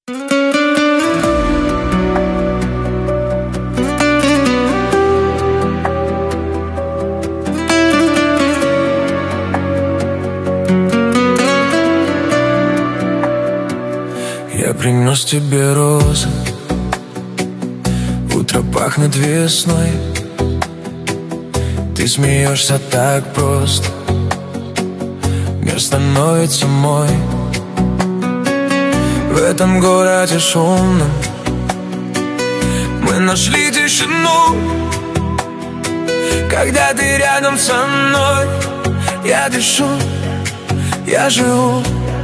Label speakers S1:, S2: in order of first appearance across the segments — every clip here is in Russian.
S1: Я принес тебе розы, утро пахнет весной. Ты смеешься так просто, мир становится мой. В этом городе шумном мы нашли тишину. Когда ты рядом со мной, я дышу, я живу.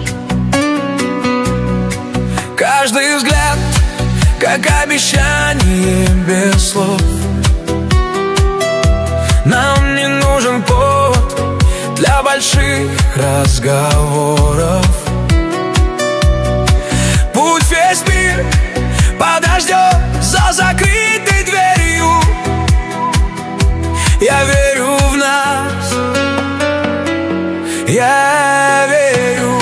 S1: Каждый взгляд, как обещание без слов. Нам не нужен повод для больших разговоров. Пусть весь мир подождет за закрытой дверью. Я верю в нас, я верю.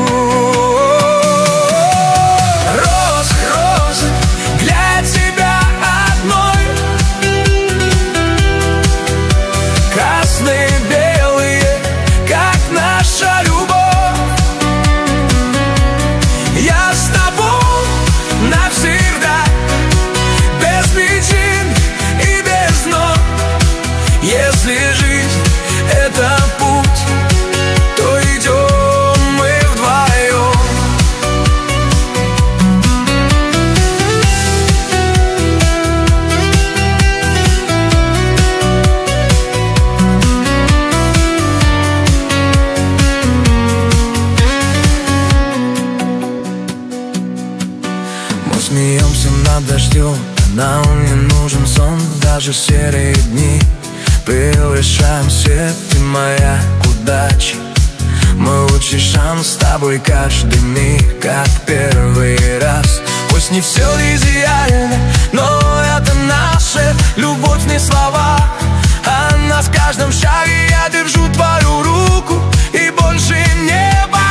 S1: Если жизнь — это путь, то идем мы вдвоем. Мы смеемся над дождем, нам не нужен сон, даже серые дни. Превышаем свет, ты моя удача. Мой лучший шанс с тобой каждый миг, как первый раз. Пусть не все идеально, но это наша любовь, не слова. Она в каждом шаге, я держу твою руку и больше не боюсь.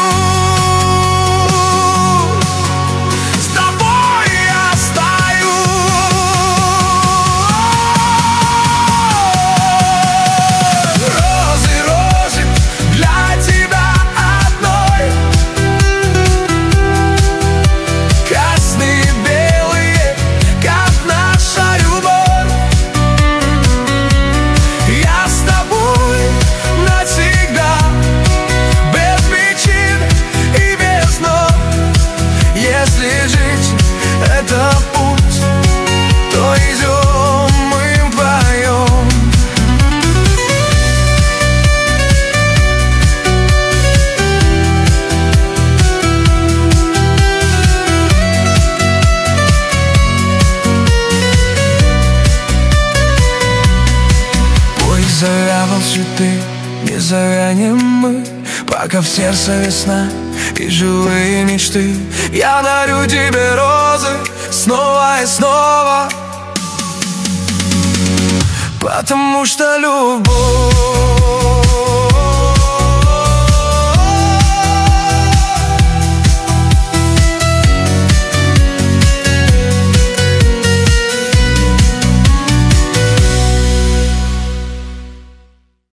S1: Завял цветы, не завянем мы, пока в сердце весна и живые мечты. Я дарю тебе розы снова и снова, потому что любовь